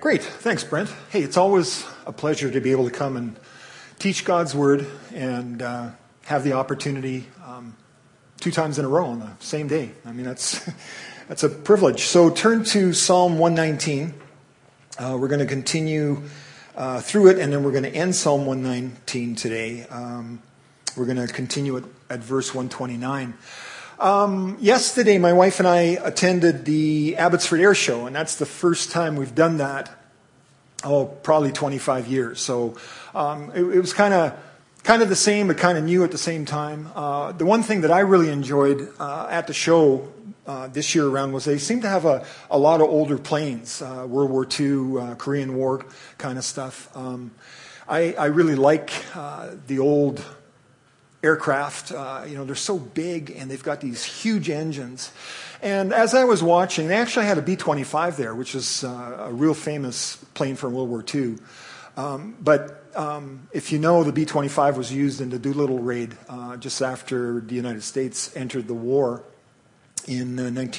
Great. Thanks, Brent. Hey, it's always a pleasure to be able to come and teach God's Word and have the opportunity 2 times in a row on the same day. I mean, that's a privilege. So turn to Psalm 119. We're going to continue through it, and then we're going to end Psalm 119 today. We're going to continue at verse 129. Yesterday, my wife and I attended the Abbotsford Air Show, and that's the first time we've done that, probably 25 years. So it was kind of the same, but kind of new at the same time. The one thing that I really enjoyed at the show this year around was they seemed to have a lot of older planes, World War II, Korean War kind of stuff. I really like the old aircraft. They're so big and they've got these huge engines. And as I was watching, they actually had a B-25 there, which is a real famous plane from World War II. But if you know, the B-25 was used in the Doolittle raid just after the United States entered the war in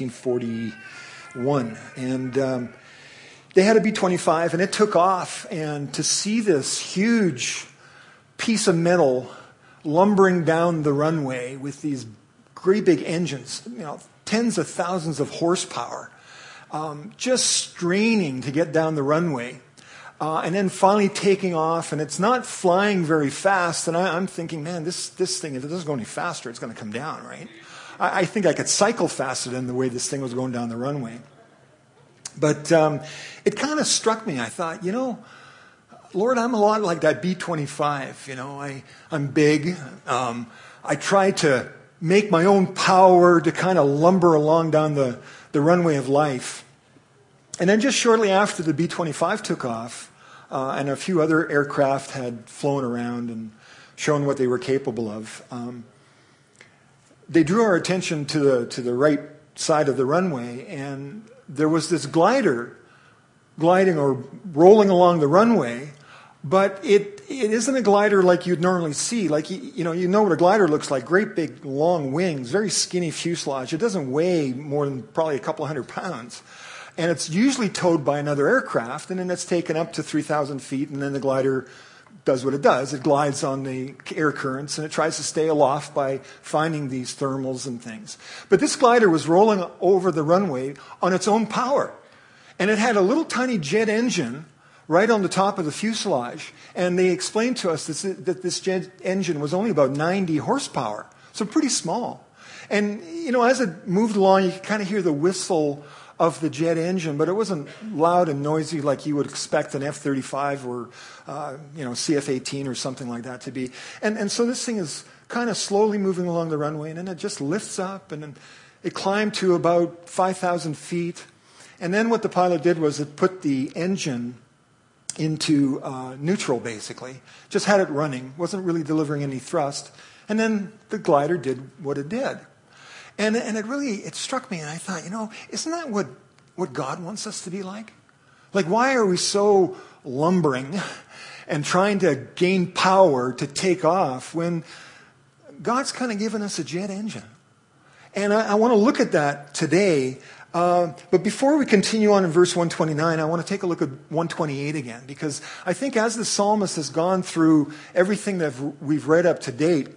1941. And they had a B-25 and it took off. And to see this huge piece of metal lumbering down the runway with these great big engines, tens of thousands of horsepower, just straining to get down the runway, and then finally taking off, and it's not flying very fast, and I'm thinking, man, this thing, if it doesn't go any faster, it's going to come down, right? I think I could cycle faster than the way this thing was going down the runway. But it kind of struck me. I thought, Lord, I'm a lot like that B-25. I'm big. I try to make my own power to kind of lumber along down the runway of life. And then just shortly after the B-25 took off, and a few other aircraft had flown around and shown what they were capable of, they drew our attention to the right side of the runway, and there was this glider gliding or rolling along the runway. But it isn't a glider like you'd normally see. Like, you know what a glider looks like. Great big long wings, very skinny fuselage. It doesn't weigh more than probably a couple 100 pounds. And it's usually towed by another aircraft, and then it's taken up to 3,000 feet, and then the glider does what it does. It glides on the air currents, and it tries to stay aloft by finding these thermals and things. But this glider was rolling over the runway on its own power. And it had a little tiny jet engine right on the top of the fuselage. And they explained to us that this jet engine was only about 90 horsepower, so pretty small. And, as it moved along, you could kind of hear the whistle of the jet engine, but it wasn't loud and noisy like you would expect an F-35 or, CF-18 or something like that to be. And so this thing is kind of slowly moving along the runway, and then it just lifts up, and then it climbed to about 5,000 feet. And then what the pilot did was it put the engine into neutral, basically. Just had it running, wasn't really delivering any thrust. And then the glider did what it did. And it struck me, and I thought, isn't that what God wants us to be like? Like, why are we so lumbering and trying to gain power to take off when God's kind of given us a jet engine? And I want to look at that today. But before we continue on in verse 129, I want to take a look at 128 again, because I think as the psalmist has gone through everything that we've read up to date,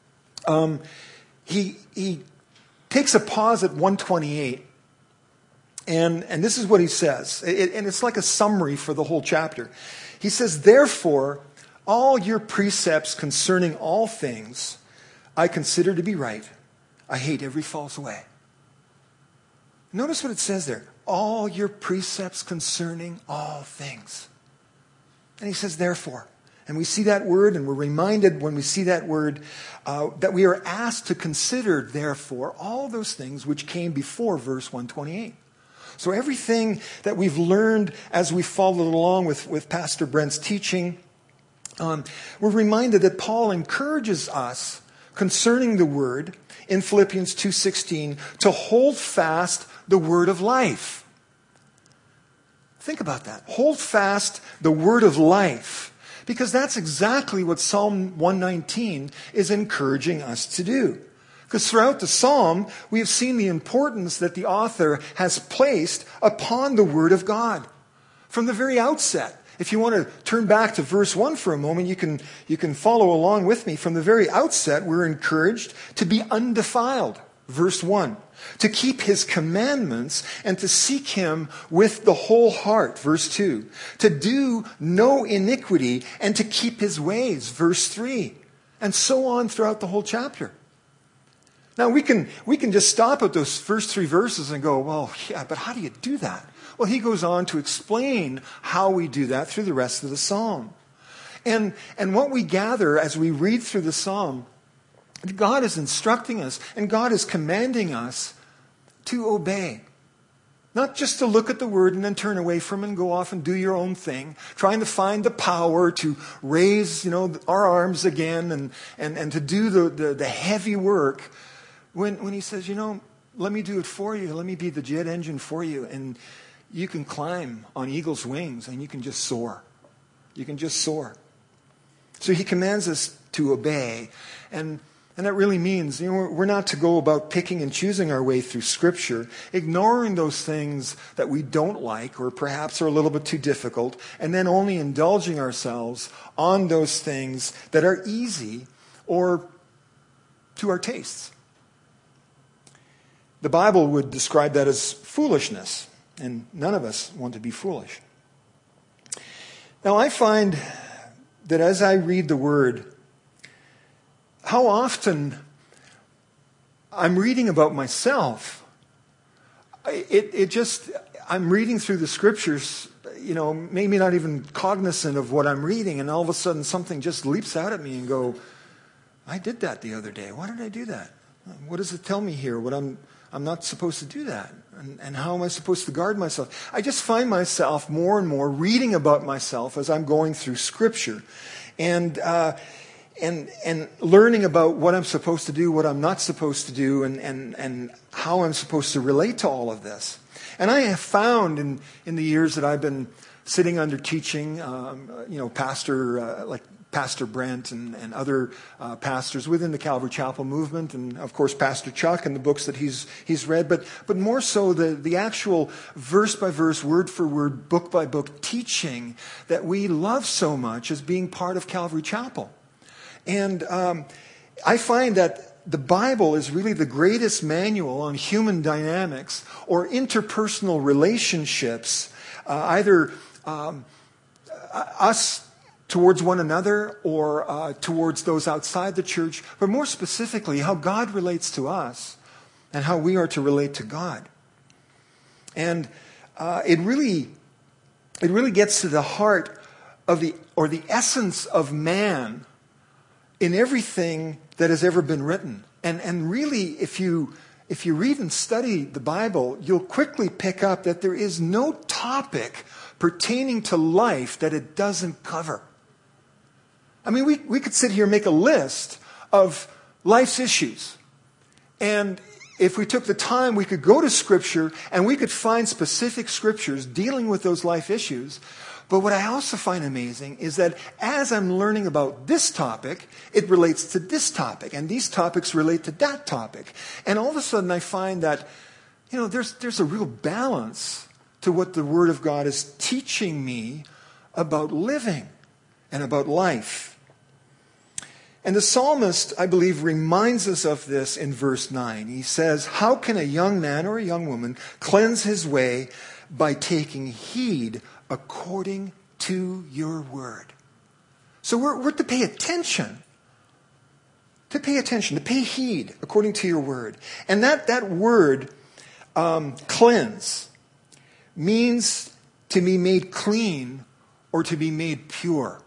he takes a pause at 128, and this is what he says, and it's like a summary for the whole chapter. He says, "Therefore, all your precepts concerning all things I consider to be right. I hate every false way." Notice what it says there. All your precepts concerning all things. And he says, therefore. And we see that word, and we're reminded when we see that word that we are asked to consider, therefore, all those things which came before verse 128. So everything that we've learned as we followed along with Pastor Brent's teaching, we're reminded that Paul encourages us concerning the word in Philippians 2:16 to hold fast the word of life. Think about that. Hold fast the word of life. Because that's exactly what Psalm 119 is encouraging us to do. Because throughout the psalm, we have seen the importance that the author has placed upon the Word of God. From the very outset. If you want to turn back to verse 1 for a moment, you can follow along with me. From the very outset, we're encouraged to be undefiled. Verse 1. To keep his commandments and to seek him with the whole heart. Verse 2. To do no iniquity and to keep his ways. Verse 3. And so on throughout the whole chapter. Now we can just stop at those first 3 verses and go, well, yeah, but how do you do that? Well, he goes on to explain how we do that through the rest of the psalm. And what we gather as we read through the psalm, God is instructing us and God is commanding us to obey. Not just to look at the word and then turn away from it and go off and do your own thing, trying to find the power to raise, our arms again and to do the heavy work. When he says, let me do it for you. Let me be the jet engine for you. And you can climb on eagle's wings and you can just soar. You can just soar. So he commands us to obey. And that really means, we're not to go about picking and choosing our way through Scripture, ignoring those things that we don't like or perhaps are a little bit too difficult, and then only indulging ourselves on those things that are easy or to our tastes. The Bible would describe that as foolishness, and none of us want to be foolish. Now, I find that as I read the Word, how often I'm reading about myself. I'm reading through the Scriptures, maybe not even cognizant of what I'm reading, and all of a sudden something just leaps out at me and go, I did that the other day. Why did I do that? What does it tell me here? I'm not supposed to do that. And how am I supposed to guard myself? I just find myself more and more reading about myself as I'm going through Scripture. And learning about what I'm supposed to do, what I'm not supposed to do, and how I'm supposed to relate to all of this. And I have found in the years that I've been sitting under teaching, Pastor Brent and other pastors within the Calvary Chapel movement, and of course Pastor Chuck and the books that he's read, but more so the actual verse by verse, word for word, book by book teaching that we love so much as being part of Calvary Chapel. And I find that the Bible is really the greatest manual on human dynamics or interpersonal relationships, either us towards one another or towards those outside the church, but more specifically, how God relates to us and how we are to relate to God. And it really gets to the heart of the essence of man in everything that has ever been written. And really, if you read and study the Bible, you'll quickly pick up that there is no topic pertaining to life that it doesn't cover. I mean, we could sit here and make a list of life's issues. And if we took the time, we could go to Scripture and we could find specific Scriptures dealing with those life issues. But what I also find amazing is that as I'm learning about this topic, it relates to this topic, and these topics relate to that topic. And all of a sudden I find that, there's a real balance to what the Word of God is teaching me about living and about life. And the psalmist, I believe, reminds us of this in verse 9. He says, how can a young man or a young woman cleanse his way? By taking heed according to your word. So we're to pay attention. To pay heed according to your word. And that word, cleanse, means to be made clean or to be made pure.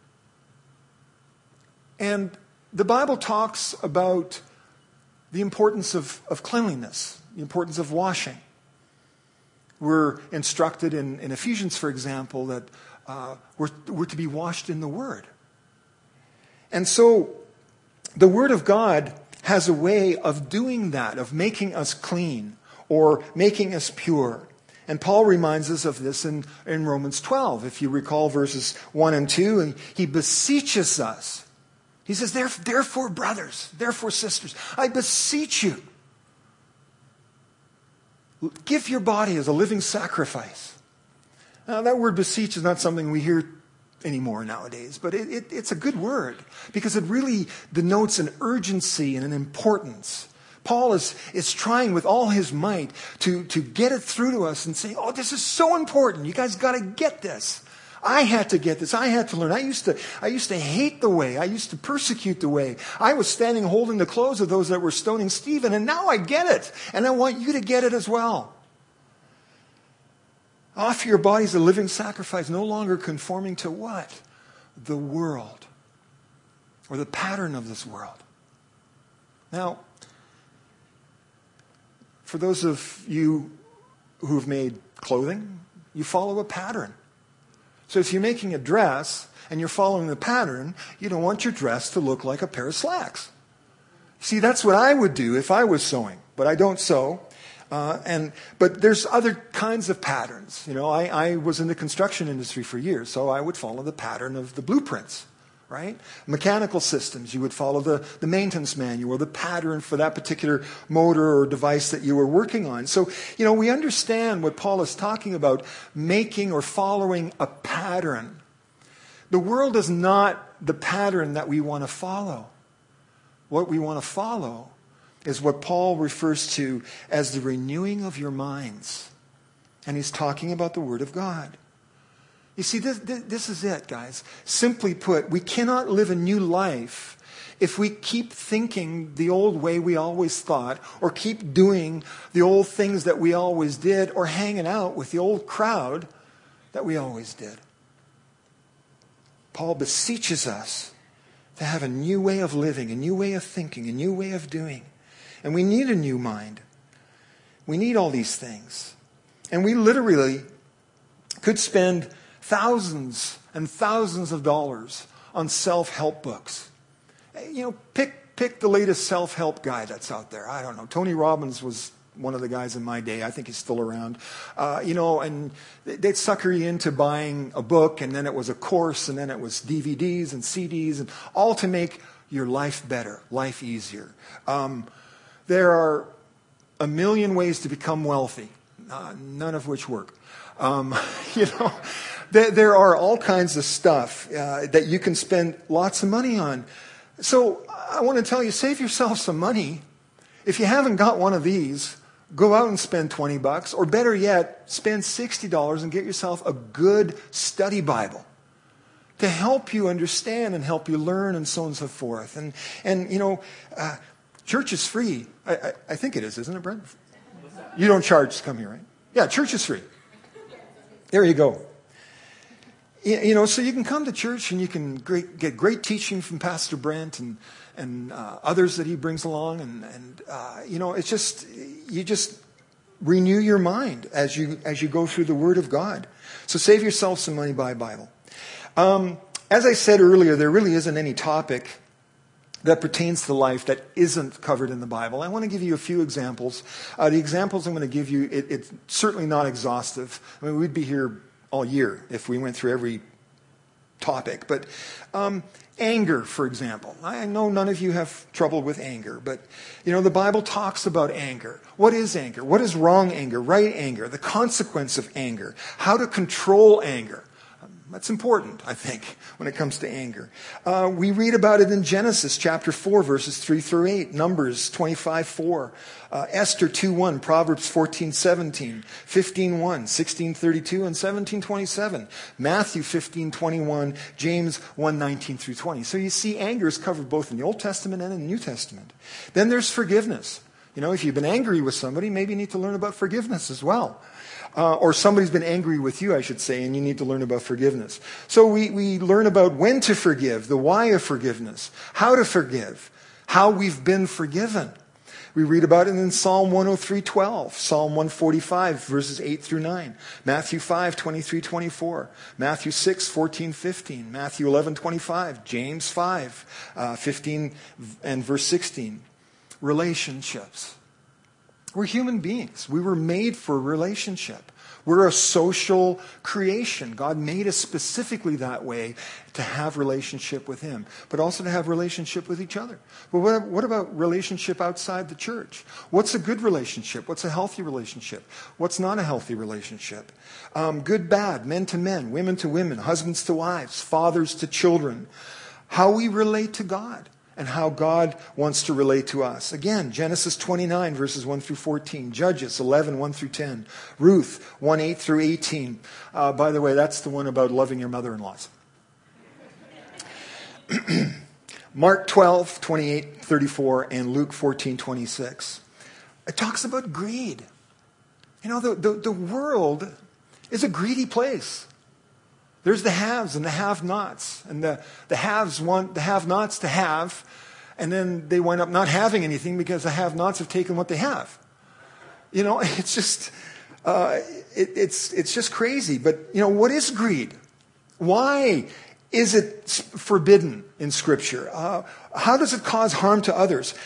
And the Bible talks about the importance of cleanliness, the importance of washing. We're instructed in Ephesians, for example, that we're to be washed in the Word. And so the Word of God has a way of doing that, of making us clean or making us pure. And Paul reminds us of this in Romans 12. If you recall verses 1 and 2, and he beseeches us. He says, therefore, brothers, therefore, sisters, I beseech you, give your body as a living sacrifice, Now, that word beseech is not something we hear anymore nowadays, but it's a good word because it really denotes an urgency and an importance. Paul is trying with all his might to get it through to us and say, oh, this is so important. You guys got to get this. I had to get this. I had to learn. I used to hate the way. I used to persecute the way. I was standing holding the clothes of those that were stoning Stephen, and now I get it. And I want you to get it as well. Offer your bodies a living sacrifice, no longer conforming to what? The world. Or the pattern of this world. Now, for those of you who've made clothing, you follow a pattern. So if you're making a dress and you're following the pattern, you don't want your dress to look like a pair of slacks. See, that's what I would do if I was sewing, but I don't sew. But there's other kinds of patterns. I was in the construction industry for years, so I would follow the pattern of the blueprints, right? Mechanical systems, you would follow the maintenance manual, the pattern for that particular motor or device that you were working on. So, we understand what Paul is talking about, making or following a pattern. The world is not the pattern that we want to follow. What we want to follow is what Paul refers to as the renewing of your minds. And he's talking about the Word of God. You see, this is it, guys. Simply put, we cannot live a new life if we keep thinking the old way we always thought, or keep doing the old things that we always did, or hanging out with the old crowd that we always did. Paul beseeches us to have a new way of living, a new way of thinking, a new way of doing. And we need a new mind. We need all these things. And we literally could spend thousands and thousands of dollars on self-help books. Pick the latest self-help guy that's out there. I don't know. Tony Robbins was one of the guys in my day. I think he's still around. And they'd sucker you into buying a book, and then it was a course, and then it was DVDs and CDs, and all to make your life better, life easier. There are a million ways to become wealthy, none of which work. There are all kinds of stuff that you can spend lots of money on. So I want to tell you, save yourself some money. If you haven't got one of these, go out and spend $20, or better yet, spend $60 and get yourself a good study Bible to help you understand and help you learn and so on and so forth. And church is free. I think it is, isn't it, Brent? You don't charge to come here, right? Yeah, church is free. There you go. So you can come to church and you can get great teaching from Pastor Brent and others that he brings along, and it's just you just renew your mind as you go through the Word of God. So save yourself some money, buy a Bible. As I said earlier, there really isn't any topic that pertains to life that isn't covered in the Bible. I want to give you a few examples. The examples I'm going to give you, it's certainly not exhaustive. I mean, we'd be here all year if we went through every topic. But anger, for example. I know none of you have trouble with anger, but the Bible talks about anger. What is anger? What is wrong anger, right anger, the consequence of anger, how to control anger. That's important, I think, when it comes to anger. We read about it in Genesis chapter 4, verses 3 through 8, Numbers 25:4, Esther 2:1, Proverbs 14:17, 15:1, 16:32, and 17:27, Matthew 15:21, James 1:19 through 20. So you see, anger is covered both in the Old Testament and in the New Testament. Then there's forgiveness. If you've been angry with somebody, maybe you need to learn about forgiveness as well. Or somebody's been angry with you, I should say, and you need to learn about forgiveness. So we learn about when to forgive, the why of forgiveness, how to forgive, how we've been forgiven. We read about it in Psalm 103:12, Psalm 145, verses 8 through 9, Matthew 5:23-24, Matthew 6:14-15, Matthew 11:25, James 5:15 and verse 16. Relationships. We're human beings. We were made for relationship. We're a social creation. God made us specifically that way to have relationship with him, but also to have relationship with each other. But what about relationship outside the church? What's a good relationship? What's a healthy relationship? What's not a healthy relationship? Good, bad, men to men, women to women, husbands to wives, fathers to children. How we relate to God and how God wants to relate to us. Again, Genesis 29, verses 1 through 14. Judges 11, 1 through 10. Ruth 1, 8 through 18. By the way, that's the one about loving your mother-in-laws. Mark 12, 28, 34, and Luke 14, 26. It talks about greed. You know, the world is a greedy place. There's the haves and the have-nots. And the haves want the have-nots to have, and then they wind up not having anything because the have-nots have taken what they have. You know, it's just it's just crazy. But, you know, what is greed? Why is it forbidden in Scripture? How does it cause harm to others?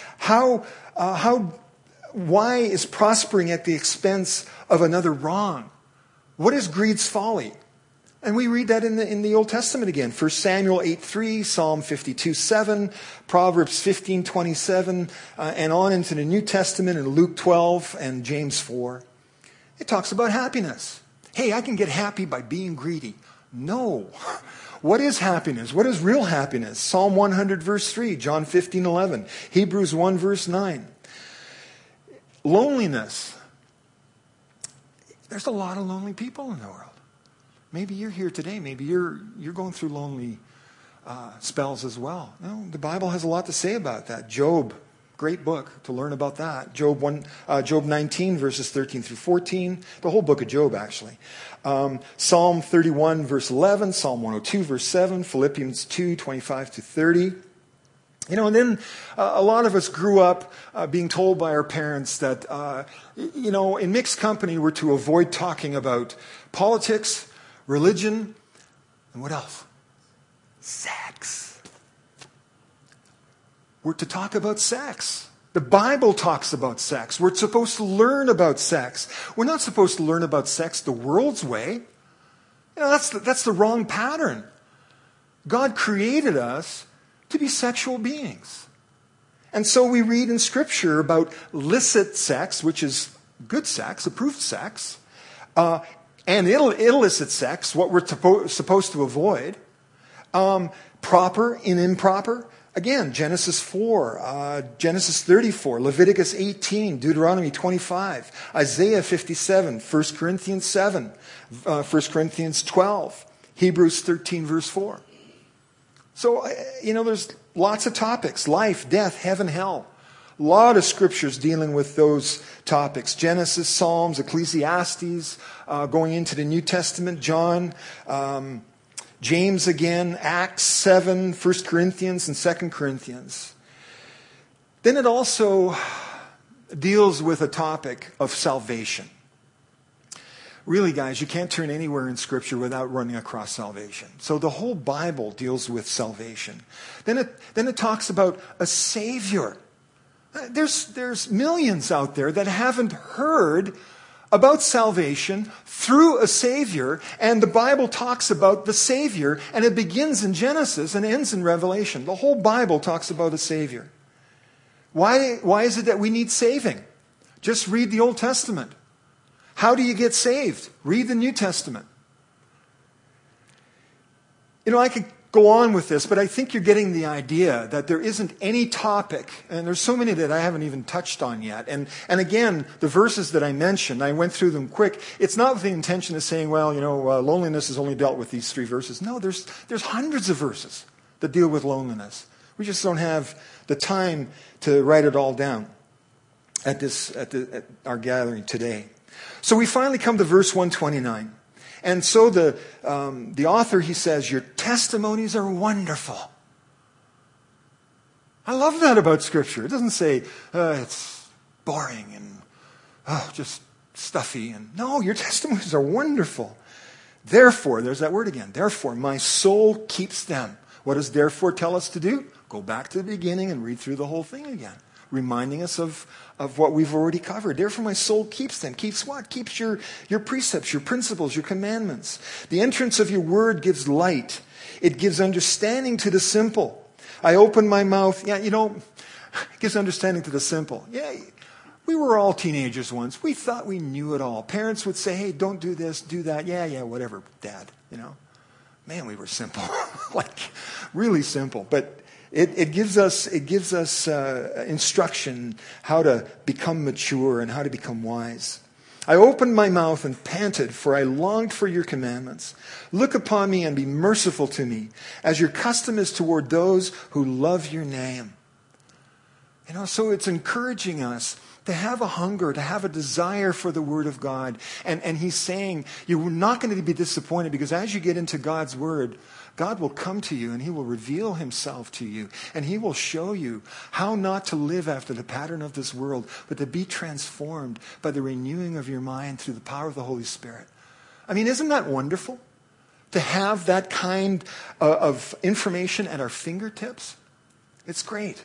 Why is prospering at the expense of another wrong? What is greed's folly? And we read that in the Old Testament again. 1 Samuel 8:3, Psalm 52:7, Proverbs 15:27, and on into the New Testament in Luke 12 and James 4. It talks about happiness. Hey, I can get happy by being greedy. No. What is happiness? What is real happiness? Psalm 100 verse 3, John 15:11, Hebrews 1 verse 9. Loneliness. There's a lot of lonely people in the world. Maybe you're here today. Maybe you're going through lonely spells as well. No, the Bible has a lot to say about that. Job, great book to learn about that. Job 19 verses 13 through 14. The whole book of Job, actually. Psalm 31 verse 11. Psalm 102 verse 7. Philippians 2 25 to 30. You know, and then a lot of us grew up being told by our parents that, you know, in mixed company we're to avoid talking about politics, religion, and what else? Sex. We're to talk about sex. The Bible talks about sex. We're supposed to learn about sex. We're not supposed to learn about sex the world's way. You know, that's the wrong pattern. God created us to be sexual beings. And so we read in Scripture about licit sex, which is good sex, approved sex, and illicit sex, what we're supposed to avoid, proper and improper. Again, Genesis 4, Genesis 34, Leviticus 18, Deuteronomy 25, Isaiah 57, 1 Corinthians 7, 1 Corinthians 12, Hebrews 13, verse 4. So, you know, there's lots of topics. Life, death, heaven, hell. A lot of scriptures dealing with those topics. Genesis, Psalms, Ecclesiastes, going into the New Testament, John, James again, Acts 7, 1 Corinthians, and 2 Corinthians. Then it also deals with a topic of salvation. Really, guys, you can't turn anywhere in Scripture without running across salvation. So the whole Bible deals with salvation. Then it talks about a Savior. There's millions out there that haven't heard about salvation through a Savior, and the Bible talks about the Savior, and it begins in Genesis and ends in Revelation. The whole Bible talks about a Savior. Why is it that we need saving? Just read the Old Testament. How do you get saved? Read the New Testament. You know, I could go on with this, but I think you're getting the idea that there isn't any topic, and there's so many that I haven't even touched on yet. And again, the verses that I mentioned, I went through them quick. It's not with the intention of saying, well, you know, loneliness is only dealt with these 3 verses. No, there's hundreds of verses that deal with loneliness. We just don't have the time to write it all down at our gathering today. So we finally come to verse 129. And so the author, he says, your testimonies are wonderful. I love that about Scripture. It doesn't say it's boring and just stuffy. And no, your testimonies are wonderful. Therefore, there's that word again. Therefore, my soul keeps them. What does therefore tell us to do? Go back to the beginning and read through the whole thing again. reminding us of what we've already covered. Therefore my soul keeps them. Keeps what? Keeps your precepts, your principles, your commandments. The entrance of your word gives light. It gives understanding to the simple. I open my mouth. Yeah, it gives understanding to the simple. Yeah, we were all teenagers once. We thought we knew it all. Parents would say, hey, don't do this, do that. Yeah, whatever, Dad, Man, we were simple. Like, really simple. But it gives us instruction how to become mature and how to become wise. I opened my mouth and panted, for I longed for your commandments. Look upon me and be merciful to me, as your custom is toward those who love your name. So it's encouraging us to have a hunger, to have a desire for the Word of God. And he's saying, you're not going to be disappointed, because as you get into God's Word, God will come to you and He will reveal Himself to you. And He will show you how not to live after the pattern of this world, but to be transformed by the renewing of your mind through the power of the Holy Spirit. I mean, isn't that wonderful? To have that kind of information at our fingertips? It's great.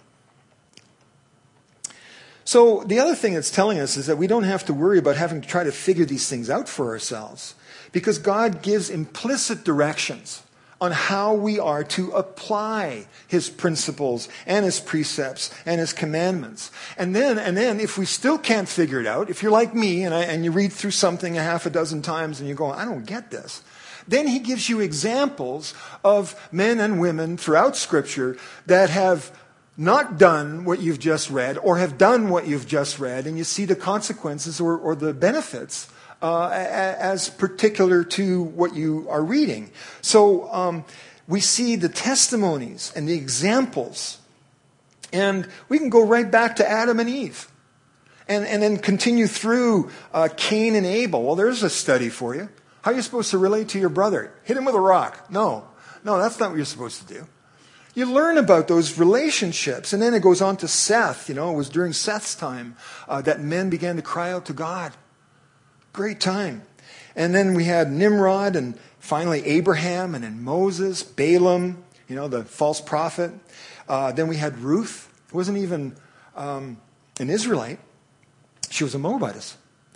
So the other thing it's telling us is that we don't have to worry about having to try to figure these things out for ourselves, because God gives implicit directions on how we are to apply His principles and His precepts and His commandments. And then if we still can't figure it out, if you're like me and you read through something a half a dozen times and you go, I don't get this, then He gives you examples of men and women throughout Scripture that have not done what you've just read, or have done what you've just read, and you see the consequences or the benefits as particular to what you are reading. So we see the testimonies and the examples, and we can go right back to Adam and Eve, and then continue through Cain and Abel. Well, there's a study for you. How are you supposed to relate to your brother? Hit him with a rock. No, that's not what you're supposed to do. You learn about those relationships. And then it goes on to Seth. It was during Seth's time that men began to cry out to God. Great time. And then we had Nimrod, and finally Abraham, and then Moses, Balaam, the false prophet. Then we had Ruth, who wasn't even an Israelite. She was a Moabitess.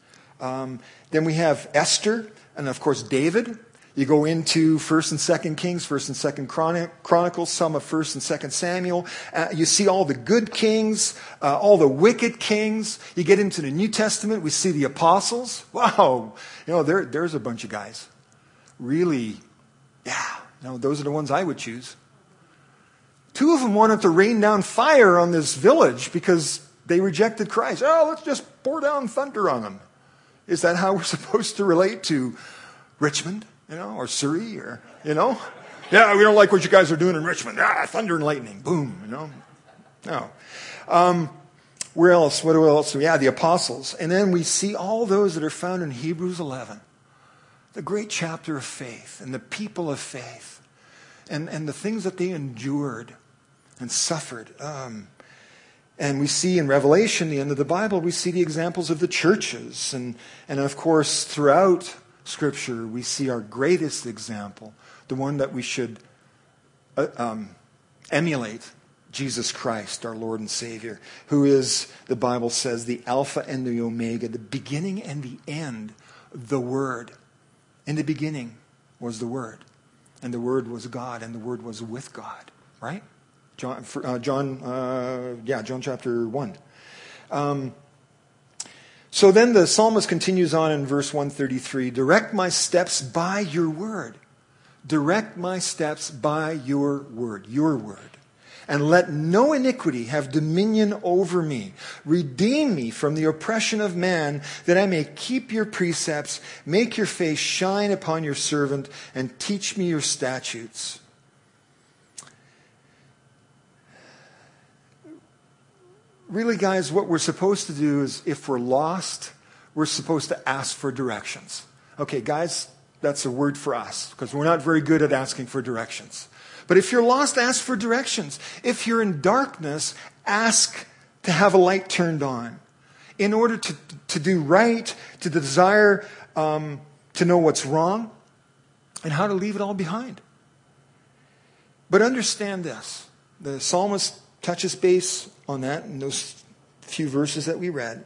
Then we have Esther, and of course David. You go into 1st and 2nd Kings, 1st and 2nd Chronicles, some of 1st and 2nd Samuel. You see all the good kings, all the wicked kings. You get into the New Testament, we see the apostles. Wow, there's a bunch of guys. Really, those are the ones I would choose. 2 of them wanted to rain down fire on this village because they rejected Christ. Let's just pour down thunder on them. Is that how we're supposed to relate to Richmond? Or Surrey, or, Yeah, we don't like what you guys are doing in Richmond. Thunder and lightning, boom, No. Where else? What else? Yeah, the apostles. And then we see all those that are found in Hebrews 11. The great chapter of faith, and the people of faith, and the things that they endured and suffered. And we see in Revelation, the end of the Bible, we see the examples of the churches. And of course, throughout Scripture, we see our greatest example, the one that we should emulate, Jesus Christ, our Lord and Savior, who is, the Bible says, the Alpha and the Omega, the beginning and the end, the Word. In the beginning was the Word, and the Word was God, and the Word was with God. Right? John chapter 1. So then the psalmist continues on in verse 133, direct my steps by your word. Direct my steps by your word, and let no iniquity have dominion over me. Redeem me from the oppression of man, that I may keep your precepts, make your face shine upon your servant, and teach me your statutes. Really, guys, what we're supposed to do is, if we're lost, we're supposed to ask for directions. Okay, guys, that's a word for us, because we're not very good at asking for directions. But if you're lost, ask for directions. If you're in darkness, ask to have a light turned on. In order to do right, to desire to know what's wrong, and how to leave it all behind. But understand this. The psalmist touches base on that in those few verses that we read.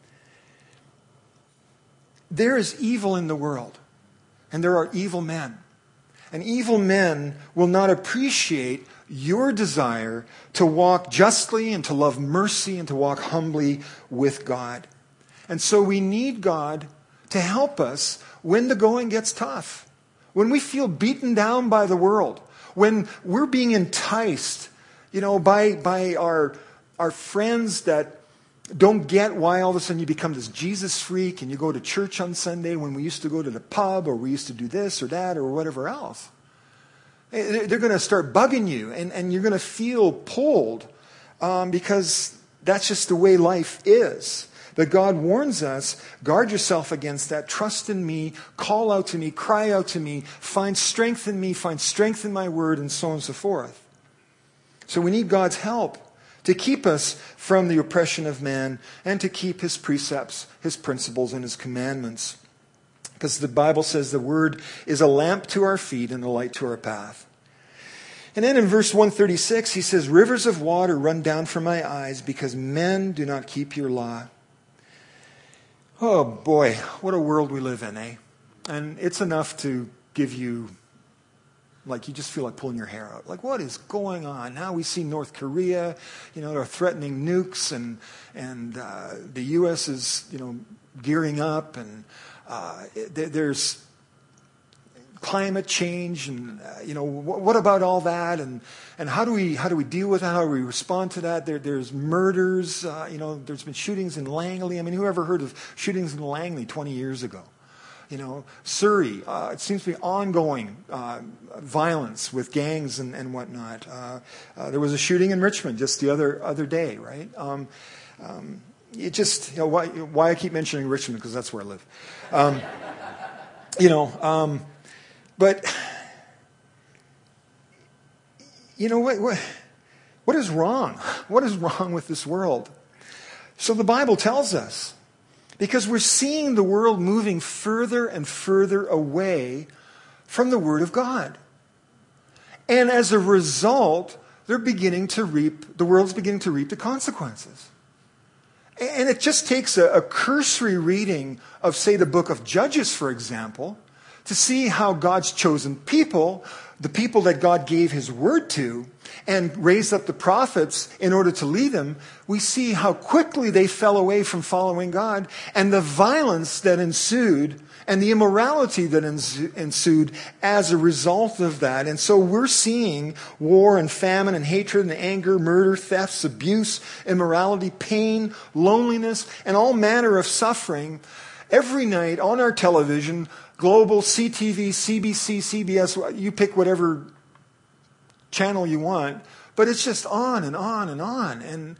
There is evil in the world, and there are evil men. And evil men will not appreciate your desire to walk justly and to love mercy and to walk humbly with God. And so we need God to help us when the going gets tough, when we feel beaten down by the world, when we're being enticed, by our friends that don't get why all of a sudden you become this Jesus freak and you go to church on Sunday when we used to go to the pub, or we used to do this or that or whatever else. They're going to start bugging you, and you're going to feel pulled because that's just the way life is. But God warns us, guard yourself against that. Trust in me, call out to me, cry out to me, find strength in me, find strength in my word, and so on and so forth. So we need God's help to keep us from the oppression of man and to keep his precepts, his principles, and his commandments. Because the Bible says the word is a lamp to our feet and a light to our path. And then in verse 136, he says, rivers of water run down from my eyes because men do not keep your law. Oh boy, what a world we live in, eh? And it's enough to give you, you just feel like pulling your hair out. What is going on? Now we see North Korea, they're threatening nukes, and the U.S. is, gearing up, and there's climate change, and what about all that, and how do we deal with that? How do we respond to that? There's murders. There's been shootings in Langley. I mean, who ever heard of shootings in Langley 20 years ago? Surrey. It seems to be ongoing violence with gangs and whatnot. There was a shooting in Richmond just the other day, right? It just why I keep mentioning Richmond, because that's where I live. But what is wrong? What is wrong with this world? So the Bible tells us, because we're seeing the world moving further and further away from the Word of God. And as a result, the world's beginning to reap the consequences. And it just takes a cursory reading of, say, the book of Judges, for example, to see how God's chosen people, the people that God gave his word to, and raised up the prophets in order to lead them, we see how quickly they fell away from following God, and the violence that ensued, and the immorality that ensued as a result of that. And so we're seeing war and famine and hatred and anger, murder, thefts, abuse, immorality, pain, loneliness, and all manner of suffering every night on our television, global, CTV, CBC, CBS, you pick whatever channel you want, but it's just on and on and on. And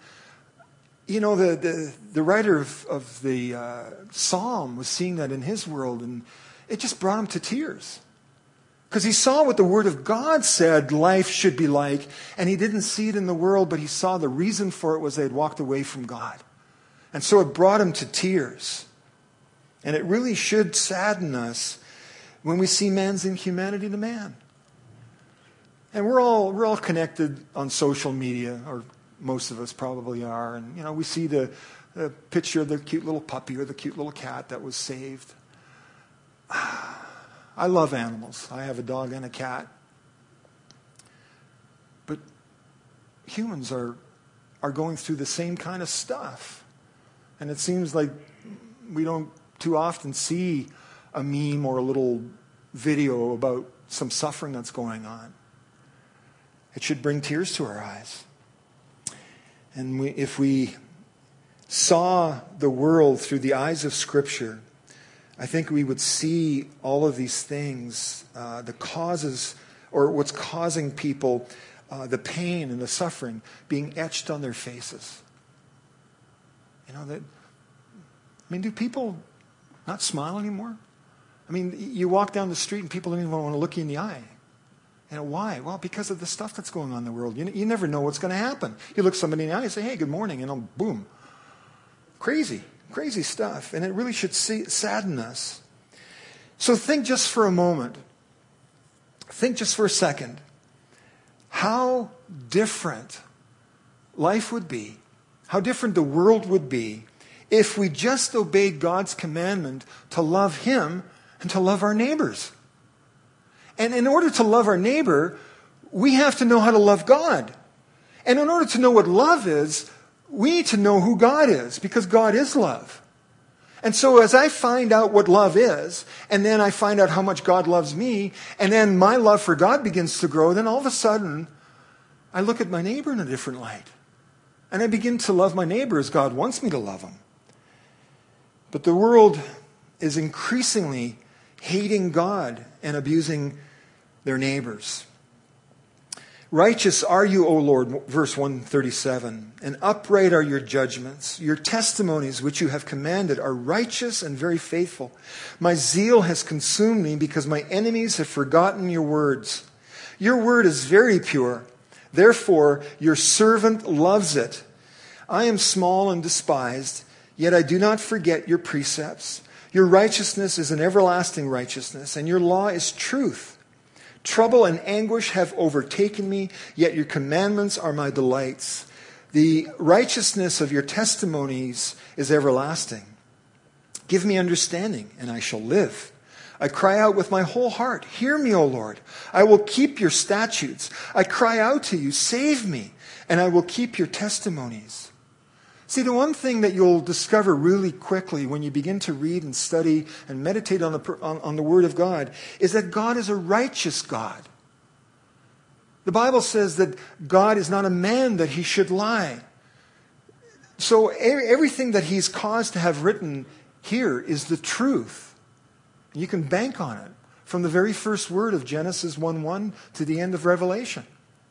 the writer of the Psalm was seeing that in his world, and it just brought him to tears. Because he saw what the Word of God said life should be like, and he didn't see it in the world, but he saw the reason for it was they had walked away from God. And so it brought him to tears. And it really should sadden us when we see man's inhumanity to man. And we're all connected on social media, or most of us probably are. And, we see the picture of the cute little puppy or the cute little cat that was saved. I love animals. I have a dog and a cat. But humans are going through the same kind of stuff. And it seems like we don't too often see a meme or a little video about some suffering that's going on. It should bring tears to our eyes. And if we saw the world through the eyes of Scripture, I think we would see all of these things, the causes, or what's causing people the pain and the suffering, being etched on their faces. Do people not smile anymore? You walk down the street and people don't even want to look you in the eye. Why? Well, because of the stuff that's going on in the world. You never know what's going to happen. You look somebody in the eye and say, hey, good morning, and boom. Crazy stuff. And it really should sadden us. So think just for a moment. Think just for a second. How different life would be, how different the world would be, if we just obeyed God's commandment to love Him and to love our neighbors. And in order to love our neighbor, we have to know how to love God. And in order to know what love is, we need to know who God is, because God is love. And so as I find out what love is, and then I find out how much God loves me, and then my love for God begins to grow, then all of a sudden, I look at my neighbor in a different light. And I begin to love my neighbor as God wants me to love him. But the world is increasingly hating God and abusing their neighbors. Righteous are you, O Lord, verse 137, and upright are your judgments. Your testimonies which you have commanded are righteous and very faithful. My zeal has consumed me because my enemies have forgotten your words. Your word is very pure. Therefore, your servant loves it. I am small and despised, yet I do not forget your precepts. Your righteousness is an everlasting righteousness, and your law is truth. Trouble and anguish have overtaken me, yet your commandments are my delights. The righteousness of your testimonies is everlasting. Give me understanding, and I shall live. I cry out with my whole heart, hear me, O Lord. I will keep your statutes. I cry out to you, save me, and I will keep your testimonies. See, the one thing that you'll discover really quickly when you begin to read and study and meditate on the Word of God is that God is a righteous God. The Bible says that God is not a man that he should lie. So everything that he's caused to have written here is the truth. You can bank on it from the very first word of Genesis 1:1 to the end of Revelation.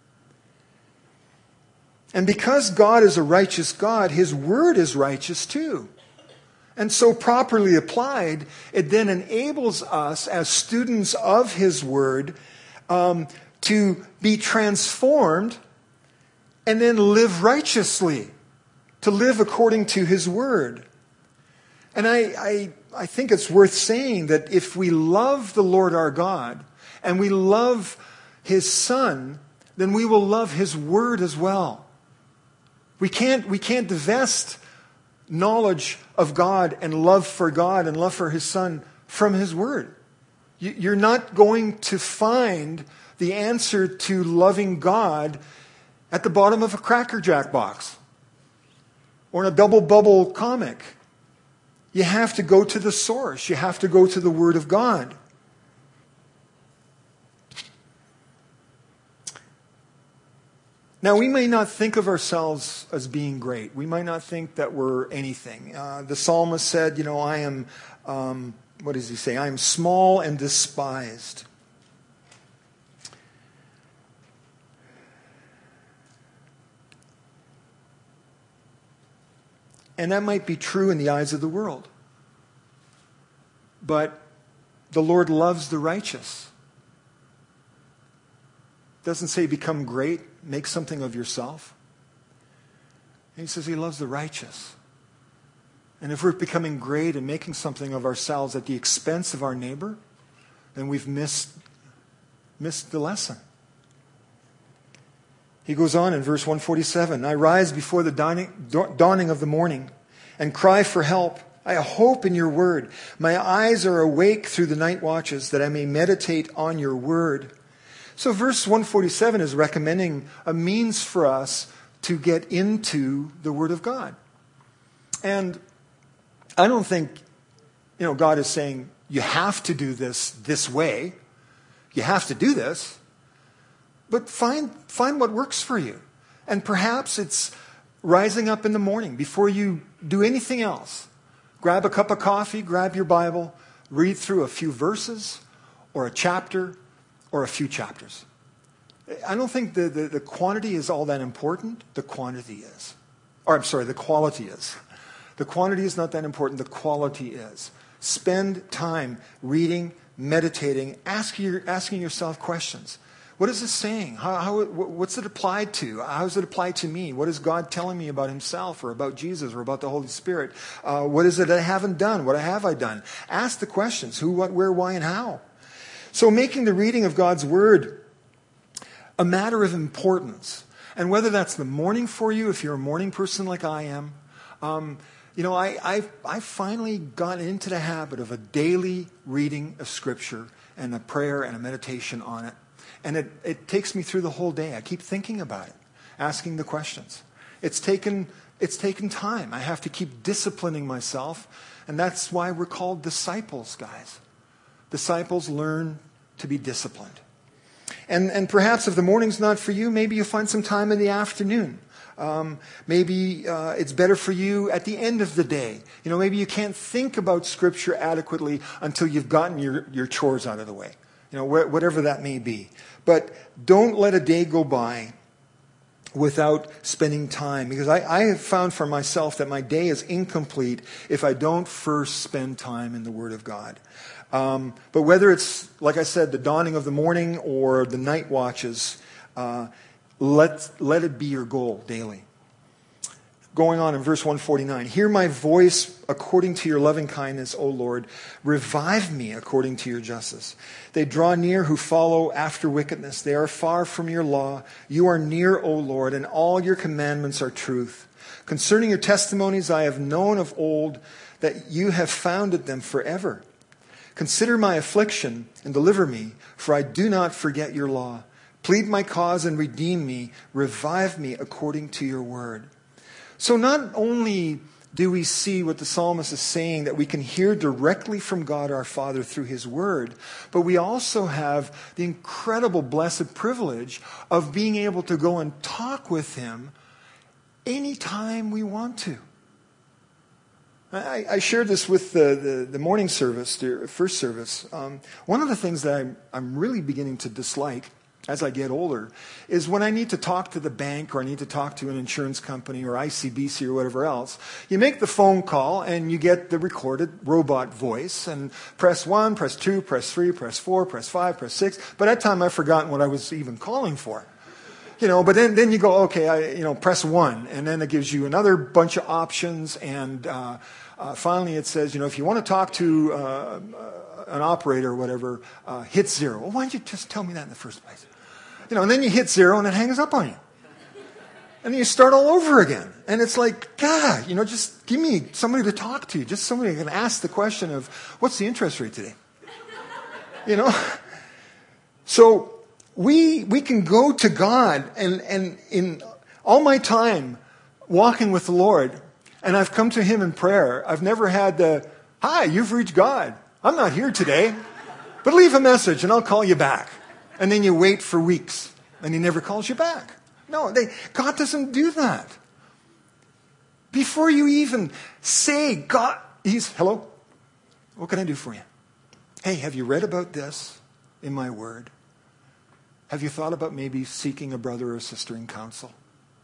And because God is a righteous God, his word is righteous too. And so properly applied, it then enables us as students of his word to be transformed and then live righteously, to live according to his word. And I think it's worth saying that if we love the Lord our God and we love his Son, then we will love his word as well. We can't divest knowledge of God and love for God and love for his Son from his word. You're not going to find the answer to loving God at the bottom of a Cracker Jack box or in a Double Bubble comic. You have to go to the source. You have to go to the Word of God. Now, we may not think of ourselves as being great. We might not think that we're anything. The psalmist said, I am, what does he say? I am small and despised. And that might be true in the eyes of the world. But the Lord loves the righteous. It doesn't say become great, make something of yourself. And he says he loves the righteous. And if we're becoming great and making something of ourselves at the expense of our neighbor, then we've missed the lesson. He goes on in verse 147, I rise before the dawning of the morning and cry for help. I hope in your word. My eyes are awake through the night watches that I may meditate on your word. So verse 147 is recommending a means for us to get into the Word of God. And I don't think, God is saying, you have to do this way. You have to do this. But find what works for you. And perhaps it's rising up in the morning before you do anything else. Grab a cup of coffee, grab your Bible, read through a few verses or a chapter or a few chapters. I don't think the quantity is all that important. The quantity is. The quality is. The quantity is not that important. The quality is. Spend time reading, meditating, asking yourself questions. What is this saying? What's it applied to? How does it apply to me? What is God telling me about himself or about Jesus or about the Holy Spirit? What is it I haven't done? What have I done? Ask the questions. Who, what, where, why, and how. So making the reading of God's Word a matter of importance. And whether that's the morning for you, if you're a morning person like I am, I finally got into the habit of a daily reading of Scripture and a prayer and a meditation on it. And it takes me through the whole day. I keep thinking about it, asking the questions. It's taken time. I have to keep disciplining myself. And that's why we're called disciples, guys. Disciples learn to be disciplined. And perhaps if the morning's not for you, maybe you find some time in the afternoon. Maybe it's better for you at the end of the day. Maybe you can't think about Scripture adequately until you've gotten your chores out of the way. Whatever that may be. But don't let a day go by without spending time. Because I have found for myself that my day is incomplete if I don't first spend time in the Word of God. But whether it's, like I said, the dawning of the morning or the night watches, let it be your goal daily. Going on in verse 149, hear my voice according to your loving kindness, O Lord. Revive me according to your justice. They draw near who follow after wickedness. They are far from your law. You are near, O Lord, and all your commandments are truth. Concerning your testimonies I have known of old, that you have founded them forever. Consider my affliction and deliver me, for I do not forget your law. Plead my cause and redeem me. Revive me according to your word. So not only do we see what the psalmist is saying, that we can hear directly from God our Father through his word, but we also have the incredible blessed privilege of being able to go and talk with him anytime we want to. I shared this with the morning service, the first service. One of the things that I'm really beginning to dislike as I get older is when I need to talk to the bank or I need to talk to an insurance company or ICBC or whatever else. You make the phone call and you get the recorded robot voice and press 1, press 2, press 3, press 4, press 5, press 6. By that time I've forgotten what I was even calling for. But then you go, okay, press 1, and then it gives you another bunch of options, and finally it says, if you want to talk to an operator or whatever, hit 0. Well, why don't you just tell me that in the first place? And then you hit 0 and it hangs up on you. And then you start all over again. And it's like, God, just give me somebody to talk to, just somebody who can ask the question of, what's the interest rate today? So we can go to God, and in all my time walking with the Lord, and I've come to him in prayer, I've never had hi, you've reached God. I'm not here today, but leave a message and I'll call you back. And then you wait for weeks and he never calls you back. No, God doesn't do that. Before you even say, God, hello? What can I do for you? Hey, have you read about this in my word? Have you thought about maybe seeking a brother or a sister in counsel?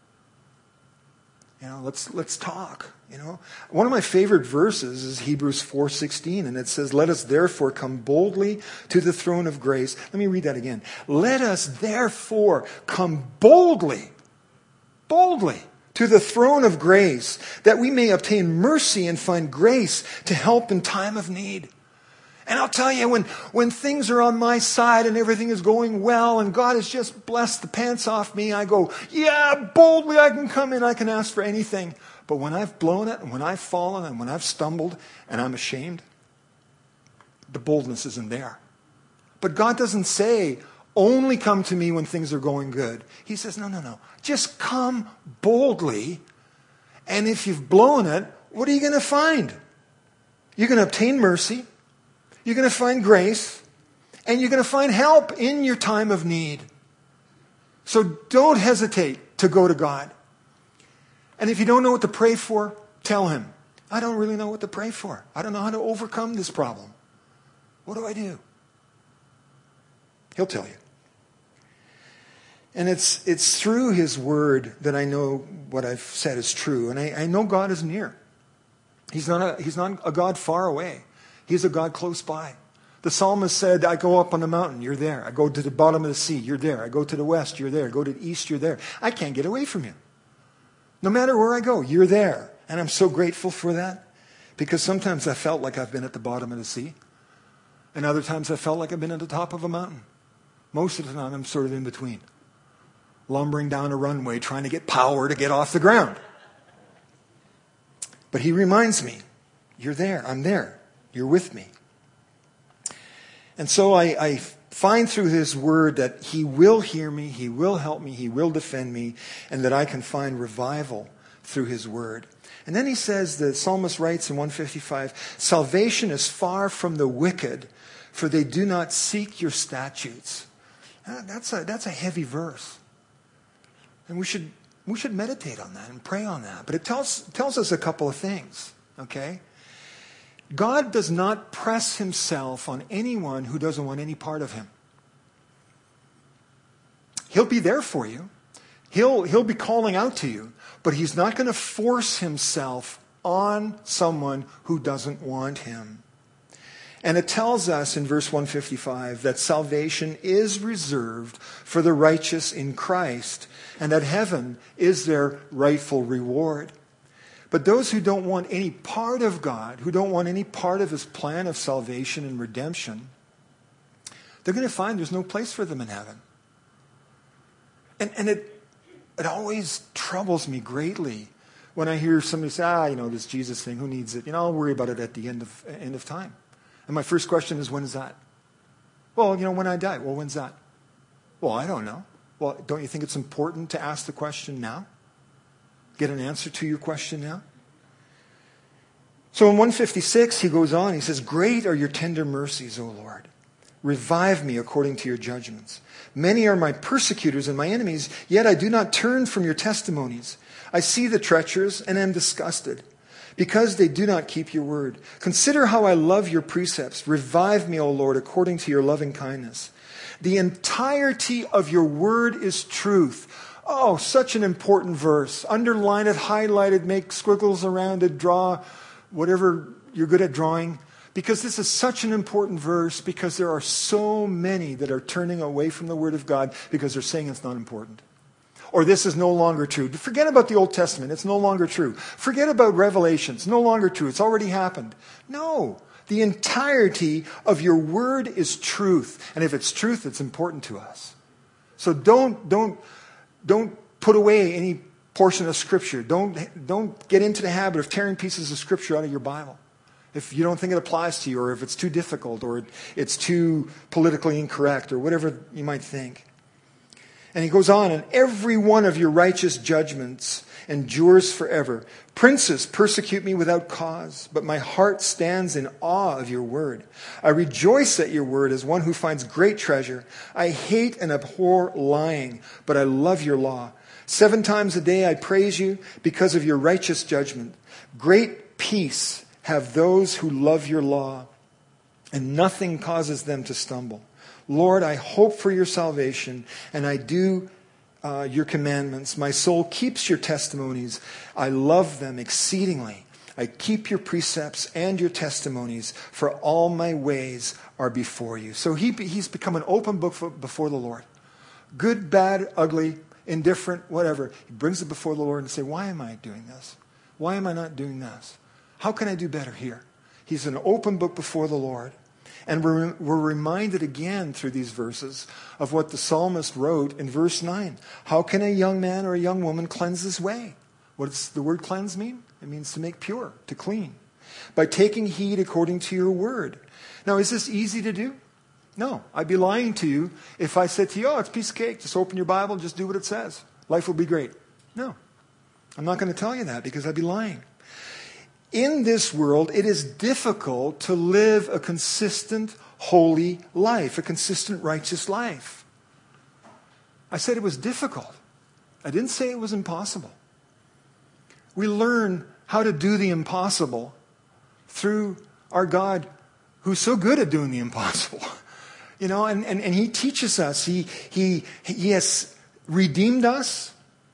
Let's talk. One of my favorite verses is Hebrews 4:16, and it says, "Let us therefore come boldly to the throne of grace." Let me read that again. Let us therefore come boldly to the throne of grace, that we may obtain mercy and find grace to help in time of need. And I'll tell you, when things are on my side and everything is going well and God has just blessed the pants off me, I go, yeah, boldly I can come in, I can ask for anything. But when I've blown it and when I've fallen and when I've stumbled and I'm ashamed, the boldness isn't there. But God doesn't say, only come to me when things are going good. He says, no. Just come boldly. And if you've blown it, what are you going to find? You're going to obtain mercy. You're going to find grace, and you're going to find help in your time of need. So don't hesitate to go to God. And if you don't know what to pray for, tell him, I don't really know what to pray for. I don't know how to overcome this problem. What do I do? He'll tell you. And it's through his word that I know what I've said is true. And I know God is near. He's not a God far away. He's a God close by. The psalmist said, I go up on the mountain, you're there. I go to the bottom of the sea, you're there. I go to the west, you're there. I go to the east, you're there. I can't get away from you. No matter where I go, you're there. And I'm so grateful for that, because sometimes I felt like I've been at the bottom of the sea. And other times I felt like I've been at the top of a mountain. Most of the time I'm sort of in between. lumbering down a runway trying to get power to get off the ground. But he reminds me, you're there, I'm there, you're with me. And so I find through his word that he will hear me, he will help me, he will defend me, and that I can find revival through his word. And then he says, the psalmist writes in 155, salvation is far from the wicked, for they do not seek your statutes. That's a heavy verse. And we should meditate on that and pray on that. But it tells us a couple of things, okay? God does not press himself on anyone who doesn't want any part of him. He'll be there for you. He'll be calling out to you, but he's not going to force himself on someone who doesn't want him. And it tells us in verse 155 that salvation is reserved for the righteous in Christ, and that heaven is their rightful reward. But those who don't want any part of God, who don't want any part of his plan of salvation and redemption, they're going to find there's no place for them in heaven. And it always troubles me greatly when I hear somebody say, this Jesus thing, who needs it? I'll worry about it at the end of time. And my first question is, when is that? Well, when I die. Well, when's that? Well, I don't know. Well, don't you think it's important to ask the question now? Get an answer to your question now? So in 156, he goes on, he says, great are your tender mercies, O Lord. Revive me according to your judgments. Many are my persecutors and my enemies, yet I do not turn from your testimonies. I see the treacherous and am disgusted, because they do not keep your word. Consider how I love your precepts. Revive me, O Lord, according to your loving kindness. The entirety of your word is truth. Oh, such an important verse. Underline it, highlight it, make squiggles around it, draw whatever you're good at drawing. Because this is such an important verse, because there are so many that are turning away from the Word of God because they're saying it's not important. Or this is no longer true. Forget about the Old Testament. It's no longer true. Forget about Revelation. It's no longer true. It's already happened. No. The entirety of your Word is truth. And if it's truth, it's important to us. So don't put away any portion of Scripture. Don't get into the habit of tearing pieces of Scripture out of your Bible if you don't think it applies to you, or if it's too difficult, or it's too politically incorrect, or whatever you might think. And he goes on, and every one of your righteous judgments endures forever. Princes persecute me without cause, but my heart stands in awe of your word. I rejoice at your word as one who finds great treasure. I hate and abhor lying, but I love your law. 7 times a day I praise you because of your righteous judgment. Great peace have those who love your law, and nothing causes them to stumble. Lord, I hope for your salvation, and I do your commandments. My soul keeps your testimonies. I love them exceedingly. I keep your precepts and your testimonies, for all my ways are before you. So he's become an open book before the Lord. Good, bad, ugly, indifferent, whatever. He brings it before the Lord and says, why am I doing this? Why am I not doing this? How can I do better here? He's an open book before the Lord. And we're reminded again through these verses of what the psalmist wrote in verse 9. How can a young man or a young woman cleanse his way? What does the word cleanse mean? It means to make pure, to clean. By taking heed according to your word. Now, is this easy to do? No. I'd be lying to you if I said to you, it's a piece of cake. Just open your Bible and just do what it says. Life will be great. No. I'm not going to tell you that because I'd be lying. In this world, it is difficult to live a consistent, holy life, a consistent, righteous life. I said it was difficult. I didn't say it was impossible. We learn how to do the impossible through our God, who's so good at doing the impossible. And he teaches us. He has redeemed us.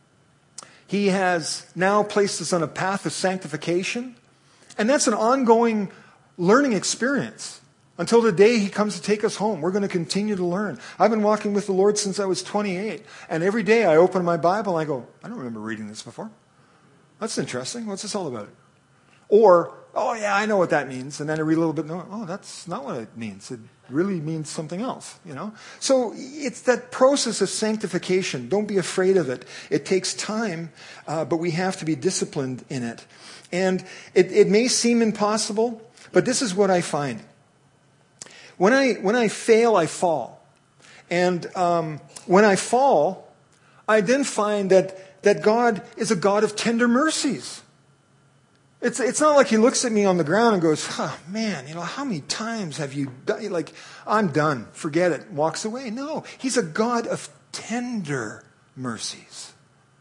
He has now placed us on a path of sanctification. And that's an ongoing learning experience until the day he comes to take us home. We're going to continue to learn. I've been walking with the Lord since I was 28. And every day I open my Bible and I go, I don't remember reading this before. That's interesting. What's this all about? Or Oh, yeah, I know what that means. And then I read a little bit, no, oh, that's not what it means. It really means something else, So it's that process of sanctification. Don't be afraid of it. It takes time, but we have to be disciplined in it. And it may seem impossible, but this is what I find. When I fail, I fall. And when I fall, I then find that God is a God of tender mercies. It's not like he looks at me on the ground and goes, oh, man, how many times have you done? Like, I'm done. Forget it. Walks away. No, he's a God of tender mercies.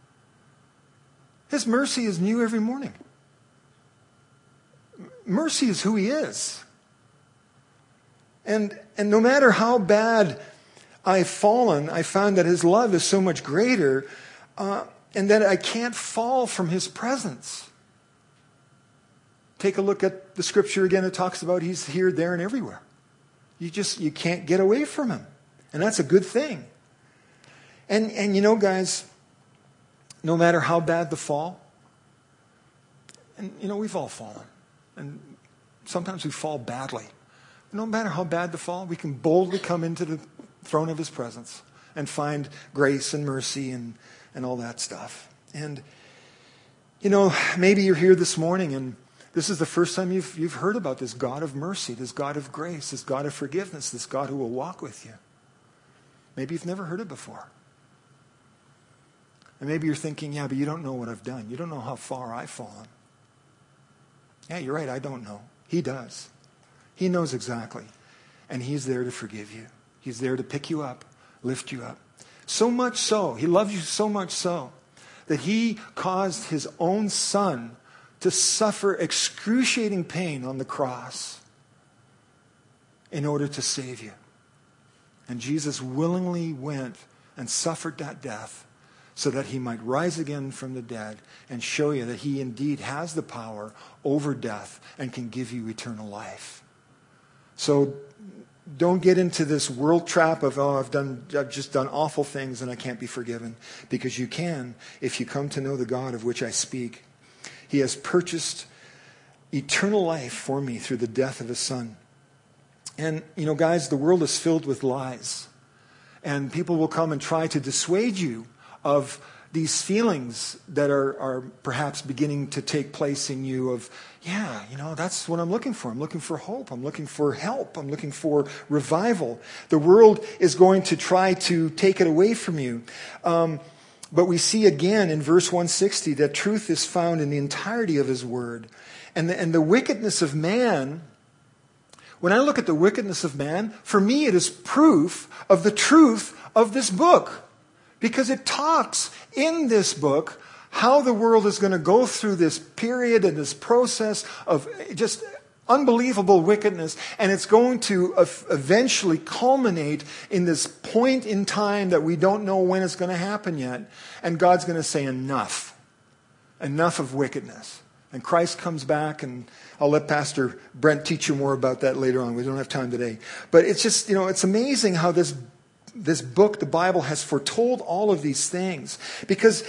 His mercy is new every morning. Mercy is who he is. And no matter how bad I've fallen, I found that his love is so much greater and that I can't fall from his presence. Take a look at the scripture again. It talks about he's here, there, and everywhere. You can't get away from him. And that's a good thing. And guys, no matter how bad the fall, and we've all fallen. And sometimes we fall badly. No matter how bad the fall, we can boldly come into the throne of his presence and find grace and mercy and all that stuff. And, maybe you're here this morning and this is the first time you've heard about this God of mercy, this God of grace, this God of forgiveness, this God who will walk with you. Maybe you've never heard it before. And maybe you're thinking, yeah, but you don't know what I've done. You don't know how far I've fallen. Yeah, you're right, I don't know. He does. He knows exactly. And he's there to forgive you. He's there to pick you up, lift you up. So much so, he loves you so much so, that he caused his own son to suffer excruciating pain on the cross in order to save you. And Jesus willingly went and suffered that death so that he might rise again from the dead and show you that he indeed has the power over death and can give you eternal life. So don't get into this world trap of, I've just done awful things and I can't be forgiven. Because you can if you come to know the God of which I speak. He has purchased eternal life for me through the death of his son. And, guys, the world is filled with lies. And people will come and try to dissuade you of these feelings that are perhaps beginning to take place in you of, that's what I'm looking for. I'm looking for hope. I'm looking for help. I'm looking for revival. The world is going to try to take it away from you. But we see again in verse 160 that truth is found in the entirety of his word. And the wickedness of man, when I look at the wickedness of man, for me it is proof of the truth of this book. Because it talks in this book how the world is going to go through this period and this process of just unbelievable wickedness, and it's going to eventually culminate in this point in time that we don't know when it's going to happen yet. And God's going to say, enough of wickedness. And Christ comes back, and I'll let Pastor Brent teach you more about that later on. We don't have time today. But it's just, it's amazing how this book, the Bible, has foretold all of these things. Because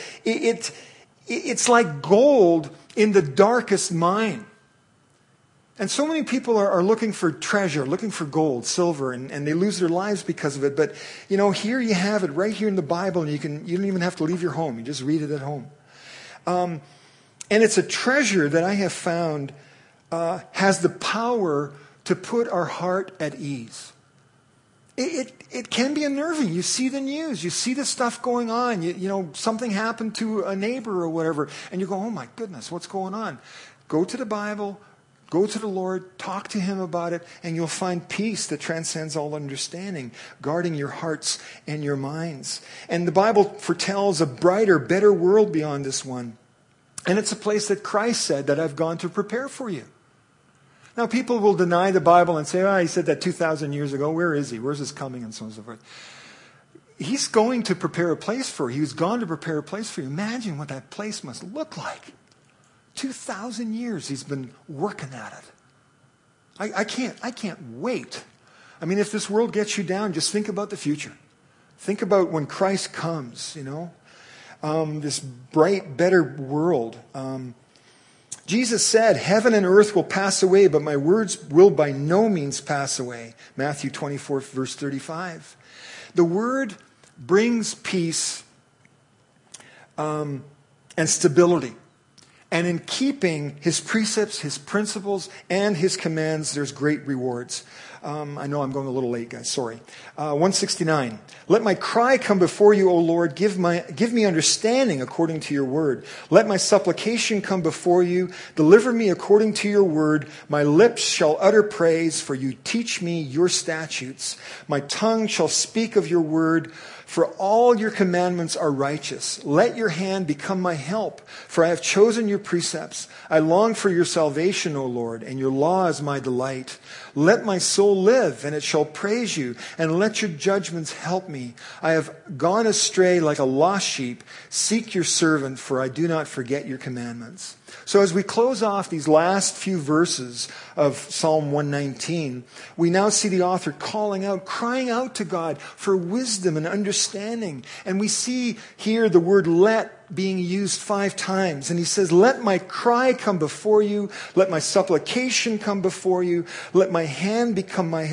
it's like gold in the darkest mine. And so many people are looking for treasure, looking for gold, silver, and they lose their lives because of it. But, here you have it right here in the Bible, and you don't even have to leave your home. You just read it at home. And it's a treasure that I have found has the power to put our heart at ease. It can be unnerving. You see the news. You see the stuff going on. Something happened to a neighbor or whatever, and you go, oh my goodness, what's going on? Go to the Bible. Go to the Lord, talk to him about it, and you'll find peace that transcends all understanding, guarding your hearts and your minds. And the Bible foretells a brighter, better world beyond this one. And it's a place that Christ said that I've gone to prepare for you. Now, people will deny the Bible and say, he said that 2,000 years ago. Where is he? Where's his coming? And so on and so forth. He's going to prepare a place for you. He's gone to prepare a place for you. Imagine what that place must look like. 2,000 years he's been working at it. I can't wait. I mean, if this world gets you down, just think about the future. Think about when Christ comes, this bright, better world. Jesus said, heaven and earth will pass away, but my words will by no means pass away. Matthew 24, verse 35. The word brings peace and stability. And in keeping his precepts, his principles, and his commands, there's great rewards. I know I'm going a little late, guys. Sorry. 169. Let my cry come before you, O Lord. Give me understanding according to your word. Let my supplication come before you. Deliver me according to your word. My lips shall utter praise, for you teach me your statutes. My tongue shall speak of your word, for all your commandments are righteous. Let your hand become my help, for I have chosen your precepts. I long for your salvation, O Lord, and your law is my delight. Let my soul live, and it shall praise you, and let your judgments help me. I have gone astray like a lost sheep. Seek your servant, for I do not forget your commandments. So as we close off these last few verses of Psalm 119, we now see the author calling out, crying out to God for wisdom and understanding. And we see here the word let being used 5 times. And he says, let my cry come before you. Let my supplication come before you. Let your hand become my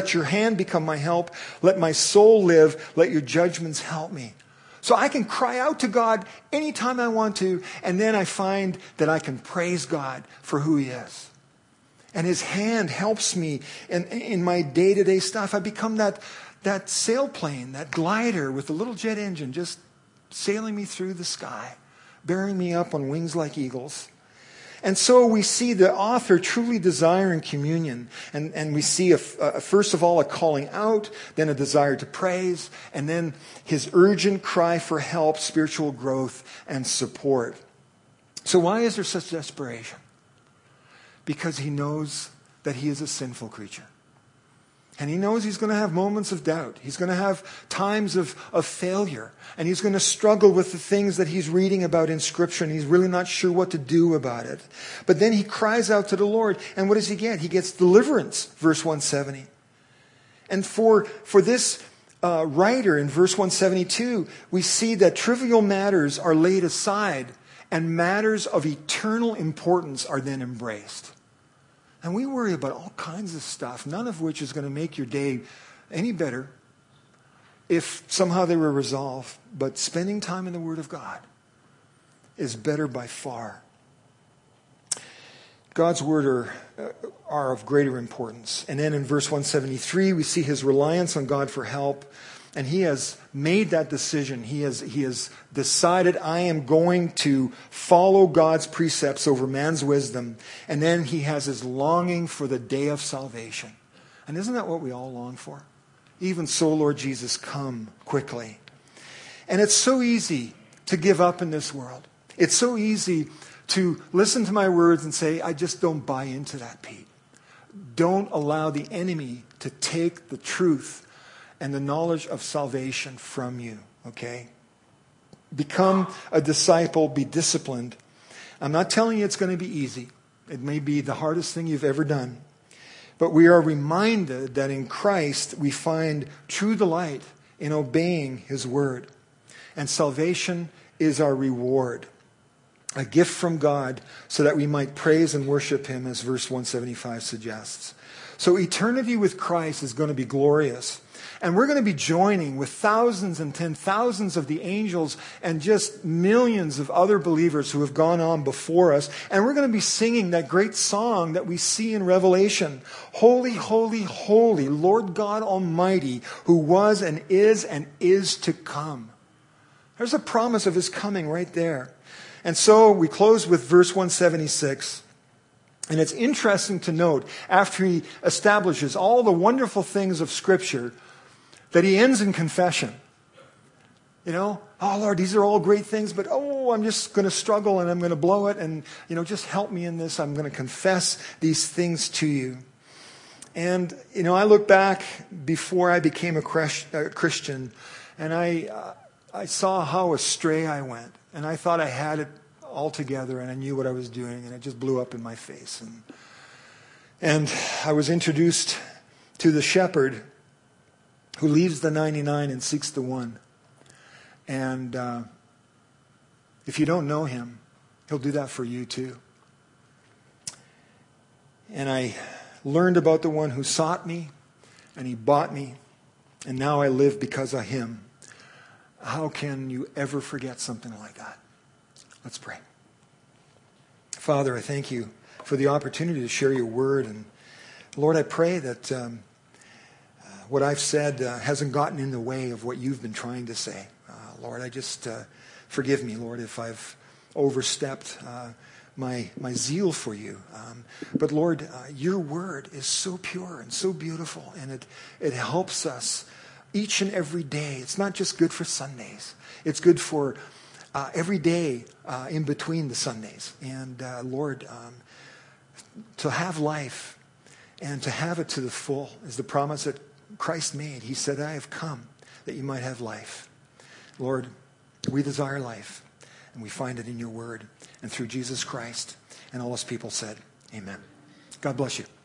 help. Let my soul live. Let your judgments help me. So I can cry out to God anytime I want to, and then I find that I can praise God for who he is. And his hand helps me in my day-to-day stuff. I become that sailplane, that glider with a little jet engine just sailing me through the sky, bearing me up on wings like eagles. And so we see the author truly desiring communion. And we see, first of all, a calling out, then a desire to praise, and then his urgent cry for help, spiritual growth, and support. So why is there such desperation? Because he knows that he is a sinful creature. And he knows he's going to have moments of doubt. He's going to have times of failure. And he's going to struggle with the things that he's reading about in Scripture. And he's really not sure what to do about it. But then he cries out to the Lord. And what does he get? He gets deliverance, verse 170. And for this writer in verse 172, we see that trivial matters are laid aside and matters of eternal importance are then embraced. And we worry about all kinds of stuff, none of which is going to make your day any better if somehow they were resolved. But spending time in the Word of God is better by far. God's Word are of greater importance. And then in verse 173, we see his reliance on God for help. And he has made that decision. He has decided, I am going to follow God's precepts over man's wisdom. And then he has his longing for the day of salvation. And isn't that what we all long for? Even so, Lord Jesus, come quickly. And it's so easy to give up in this world. It's so easy to listen to my words and say, I just don't buy into that, Pete. Don't allow the enemy to take the truth and the knowledge of salvation from you, okay? Become a disciple, be disciplined. I'm not telling you it's going to be easy. It may be the hardest thing you've ever done. But we are reminded that in Christ we find true delight in obeying his word. And salvation is our reward, a gift from God so that we might praise and worship him, as verse 175 suggests. So eternity with Christ is going to be glorious. And we're going to be joining with thousands and 10,000s of the angels and just millions of other believers who have gone on before us. And we're going to be singing that great song that we see in Revelation. Holy, holy, holy, Lord God Almighty, who was and is to come. There's a promise of his coming right there. And so we close with verse 176. And it's interesting to note, after he establishes all the wonderful things of Scripture, that he ends in confession. You know, oh Lord, these are all great things, but I'm just going to struggle and I'm going to blow it. And, just help me in this. I'm going to confess these things to you. And, I look back before I became a Christian, and I saw how astray I went. And I thought I had it all together and I knew what I was doing, and it just blew up in my face. And I was introduced to the shepherd who leaves the 99 and seeks the one. And if you don't know him, he'll do that for you too. And I learned about the one who sought me, and he bought me, and now I live because of him. How can you ever forget something like that? Let's pray. Father, I thank you for the opportunity to share your word. And Lord, I pray that what I've said hasn't gotten in the way of what you've been trying to say. Lord, I just forgive me, Lord, if I've overstepped my zeal for you. But Lord, your word is so pure and so beautiful, and it helps us each and every day. It's not just good for Sundays. It's good for every day in between the Sundays. And Lord, to have life and to have it to the full is the promise that Christ made. He said, I have come that you might have life. Lord, we desire life, and we find it in your word and through Jesus Christ. And all his people said, amen. God bless you.